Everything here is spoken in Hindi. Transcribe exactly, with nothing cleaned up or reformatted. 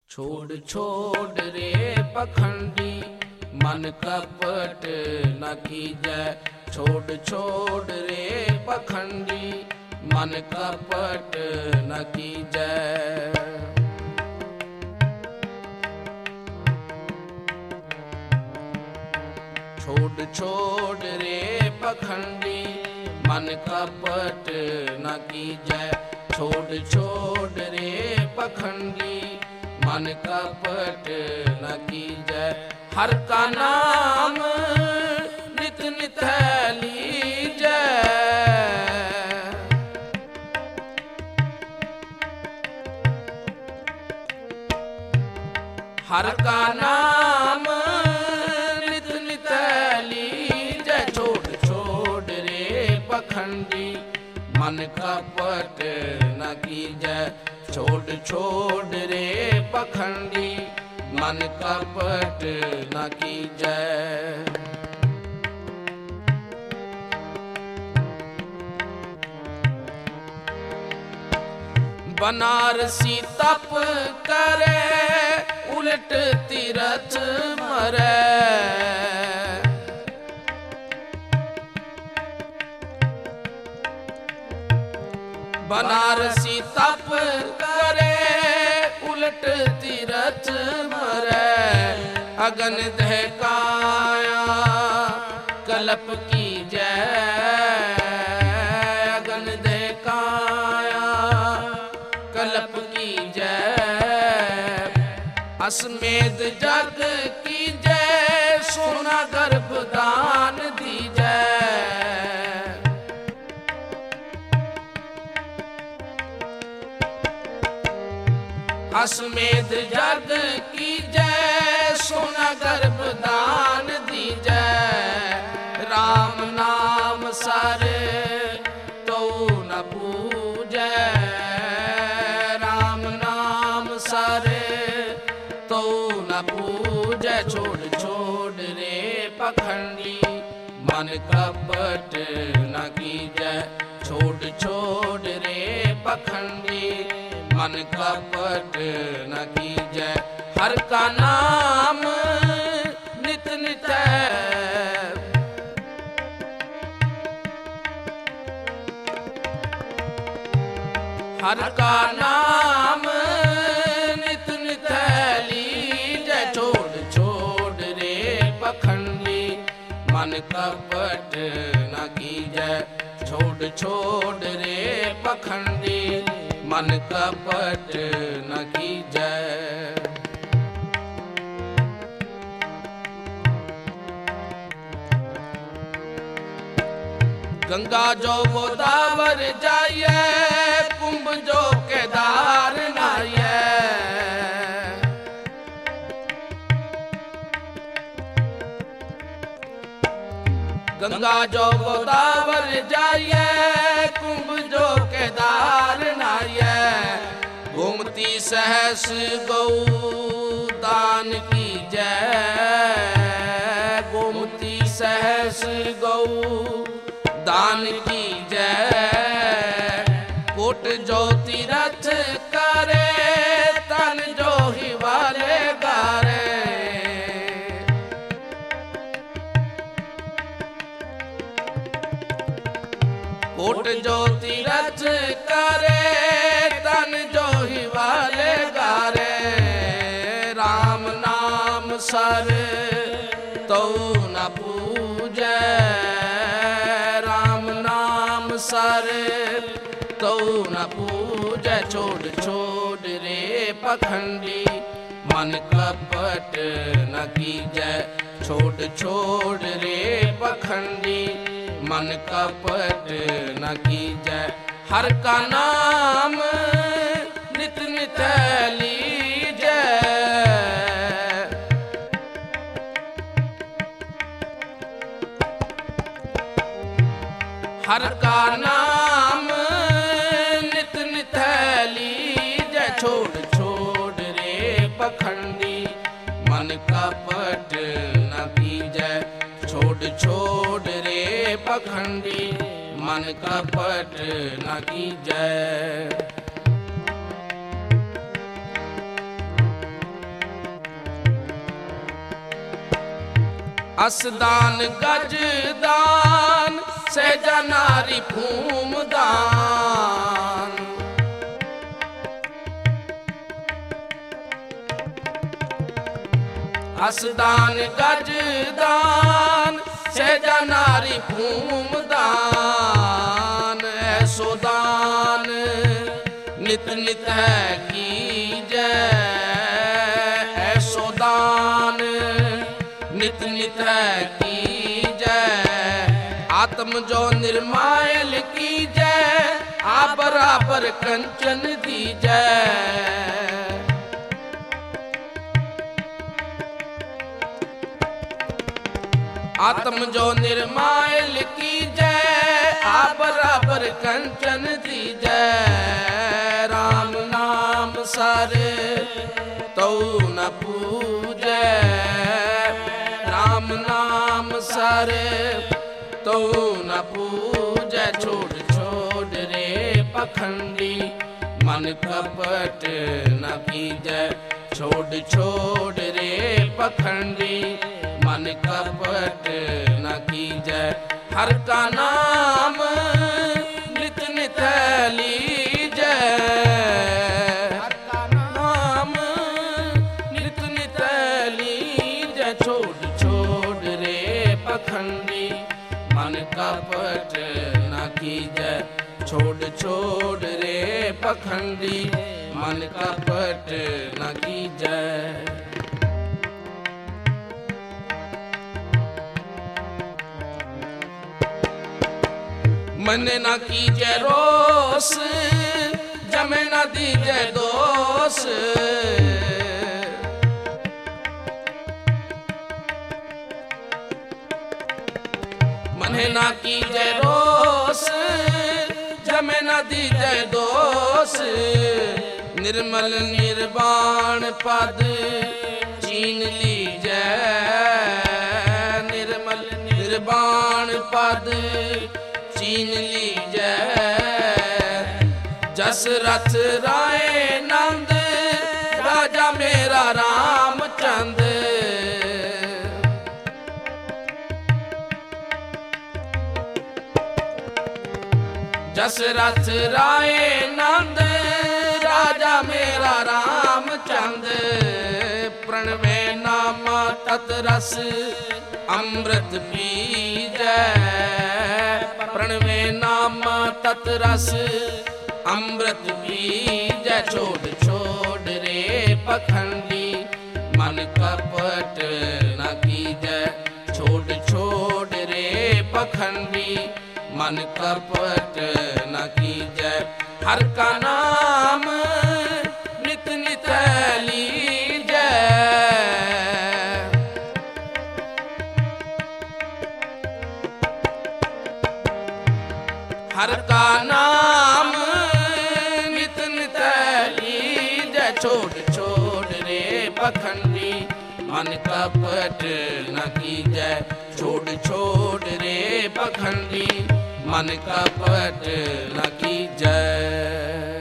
छोड़ छोड़ रे पखंडी मन कपट न कीजै। छोड़ छोड़ रे पखंडी मन कपट न कीजै। छोड़ छोड़ रे पखंडी मन कपट न कीजै। छोड़ छोड़ रे पखंडी मन कपट न कीजै। हर का नाम नित नित लीजै। हर का नाम नित नित लीजै। छोड़ छोड़ रे पखंडी मन कपट न कीजै। छोड़ छोड़ रे पखंडी मन कपट न कीजै। बनारसी तप करे उलट तीरथ मरै। बनारसी तप करे उलट तीरथ मरै। अगन दहकाया कलप कीजै। अगन दहकाया कलप कीजै। असमेध जग कीजै सोना गर्भ दान दीजै। असमेध जग कीजै सोना गर्भ दान दीजै। राम नाम सर तो न पूजै। राम नाम सर तो न पूजै। छोड़ छोड़ रे पखंडी मन कपट न कीजै। छोड़ छोड़ रे पखंडी मन कपट न कीजै। हर का नाम नित नित हर का नाम नित नित लीजै। छोड़ छोड़ रे पखंडी मन कपट न कीजै। छोड़ छोड़ रे पखंडी मन कपट न कीजै। गंगा जो गोदावर जाइए कुंभ जो केदार नाइए। गंगा जो गोदावर जाइए कुंभ जो केदार नाइए। गोमती सहस गौ दान कीजै। गोमती सहस गौ दान कीजै। कोट जो तीरथ करे तन जो हिवाले गारे। कोट जो तीरथ करे तन जो हिवाले गारे। राम नाम सर तो न पूजै। राम नाम सर तो न पूजै। छोड़ छोड़ रे पखंडी मन कपट न कीजै। छोड़ छोड़ रे पखंडी मन कपट न कीजै। हर का नाम नित नित लीजै। हर का नाम नित नित लीजै। छोड़ छोड़ रे पखंडी मन कपट न कीजै। छोड़ छोड़ रे पखंडी मन कपट न कीजै। असदान गजदान सहजा नारी भूमदान। असदान गजदान सहजा नारी भूमदान। ऐसो दान नित नित है कीजै, ऐसो दान नित नित है कीजै। आत्म जो निर्मायल कीजै, आ बराबर कंचन दीजै। आत्म जो निर्मायल कीजै, आ बराबर कंचन दीजै। राम नाम सर तो न पूजै, राम नाम सर तो न पूजै। छोड़ छोड़ रे पखंडी मन कपट न कीजै। छोड़ छोड़ रे पखंडी मन कपट न कीजै। हर का नाम नित नित लीजै, हर का नाम नित नित लीजै। छोड़ छोड़ रे पखंडी मन कपट न कीजै। छोड़ छोड़ रे पखंडी मन कपट न कीजै। मन न कीजै रोस, जमे न दीजै दोष। मन न कीजै रोस, जमे न दीजै दोष। निर्मल निर्वाण पद चीन लीजै, निर्मल निर्वाण पद चीन लीजै। जस रथ राय नंद राजा मेरा रामचंद। जस रथ राय नंद राजा मेरा रामचंद। प्रणवे नामा तत रस अमृत पीजै, प्रणवे नामा तत रस अमृत पीजै। छोड़ छोड़ रे पखंडी मन कपट न कीजै। छोड़ छोड़ रे पखंडी मन कपट न कीजै। हर का नाम नित नित लीजै, हर का नाम नित नित लीजै। छोड़ छोड़ रे पखंडी मन कपट न कीजै। छोड़ छोड़ रे पखंडी मन कपट न कीजै।